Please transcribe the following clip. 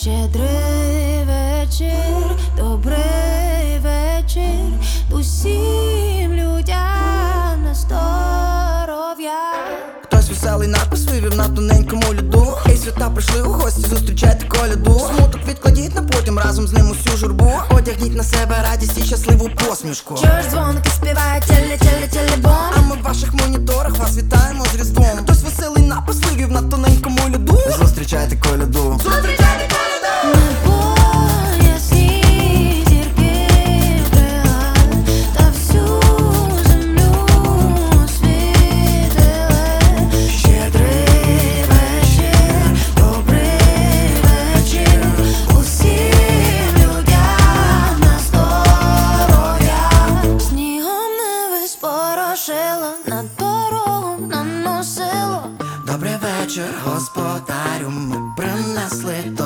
Щедрий вечір, добрий вечір, усім людям на здоров'я. Хтось веселий напис вивів на тоненькому льоду. Ей, свята прийшли у гості, зустрічайте коляду. Смуток відкладіть на потім, разом з ним усю журбу. Одягніть на себе радість і щасливу посмішку. Чуєш, дзвоники співають теле-теле-телебом. А ми в ваших моніторах вас вітаємо з Різдвом. Хтось веселий напис вивів на тоненькому льоду. Зустрічайте коляду. Зустрічайте коляду. Небо ясні зірки вкрила, та всю землю освітили. Щедрий вечір, добрий вечір, усім людям на здоров'я. Снігом неви спорошило, на дорогу наносило. Добрий вечір, господарю, ми принесли